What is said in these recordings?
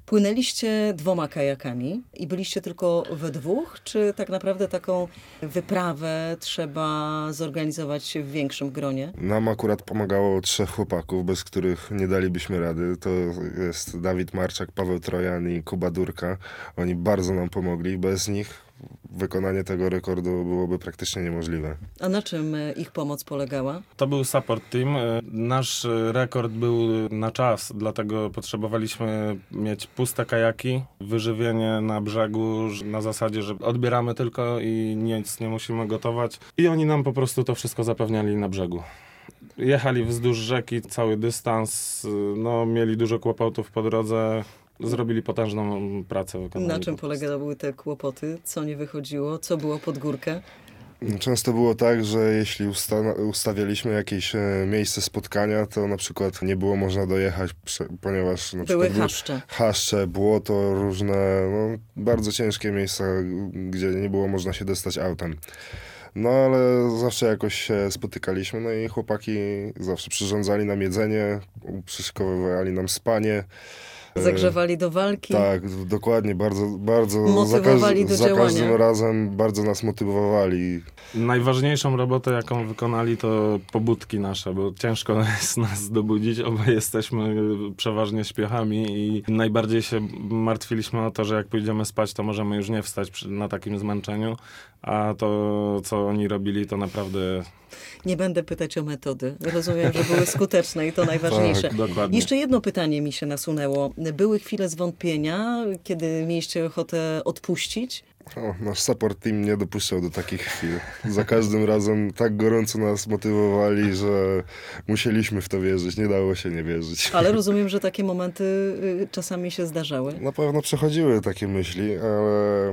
Płynęliście 2 kajakami i byliście tylko we dwóch, czy tak naprawdę taką wyprawę trzeba zorganizować w większym gronie? Nam akurat pomagało 3 chłopaków, bez których nie dalibyśmy rady. To jest Dawid Marczak, Paweł Trojan i Kuba Durka. Oni bardzo nam pomogli. Bez nich wykonanie tego rekordu byłoby praktycznie niemożliwe. A na czym ich pomoc polegała? To był support team. Nasz rekord był na czas, dlatego potrzebowaliśmy mieć puste kajaki, wyżywienie na brzegu, na zasadzie, że odbieramy tylko i nic nie musimy gotować. I oni nam po prostu to wszystko zapewniali na brzegu. Jechali wzdłuż rzeki cały dystans, no, mieli dużo kłopotów po drodze. Zrobili potężną pracę. Na czym polegały te kłopoty? Co nie wychodziło? Co było pod górkę? Często było tak, że jeśli ustawialiśmy jakieś miejsce spotkania, to na przykład nie było można dojechać, ponieważ na Były przykład chaszcze. Chaszcze, błoto, różne bardzo ciężkie miejsca, gdzie nie było można się dostać autem. No ale zawsze jakoś się spotykaliśmy, no i chłopaki zawsze przyrządzali nam jedzenie, przyszykowywali nam spanie. Zagrzewali do walki? Tak, dokładnie, bardzo Motywowali do za działania. każdym razem bardzo nas motywowali. Najważniejszą robotę, jaką wykonali, to pobudki nasze, bo ciężko jest nas dobudzić. Obaj jesteśmy przeważnie śpiechami i najbardziej się martwiliśmy o to, że jak pójdziemy spać, to możemy już nie wstać na takim zmęczeniu, a to, co oni robili, to naprawdę... Nie będę pytać o metody. Rozumiem, że były skuteczne i to najważniejsze. Tak, dokładnie. Jeszcze jedno pytanie mi się nasunęło. Były chwile zwątpienia, kiedy mieliście ochotę odpuścić? Nasz support team nie dopuszczał do takich chwil. Za każdym razem tak gorąco nas motywowali, że musieliśmy w to wierzyć. Nie dało się nie wierzyć. Ale rozumiem, że takie momenty czasami się zdarzały. Na pewno przechodziły takie myśli, ale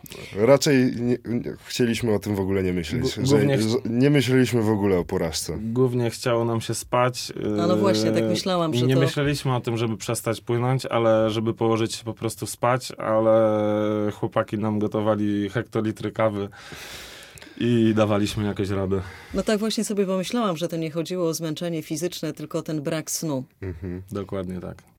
raczej chcieliśmy o tym w ogóle nie myśleć. Głównie nie myśleliśmy w ogóle o porażce. Głównie chciało nam się spać. No właśnie, tak myślałam, że nie to... myśleliśmy o tym, żeby przestać płynąć, ale żeby położyć się po prostu spać, ale chłopaki nam gotowali hektolitry kawy i dawaliśmy jakoś radę. No tak właśnie sobie pomyślałam, że to nie chodziło o zmęczenie fizyczne, tylko o ten brak snu. Mhm. Dokładnie tak.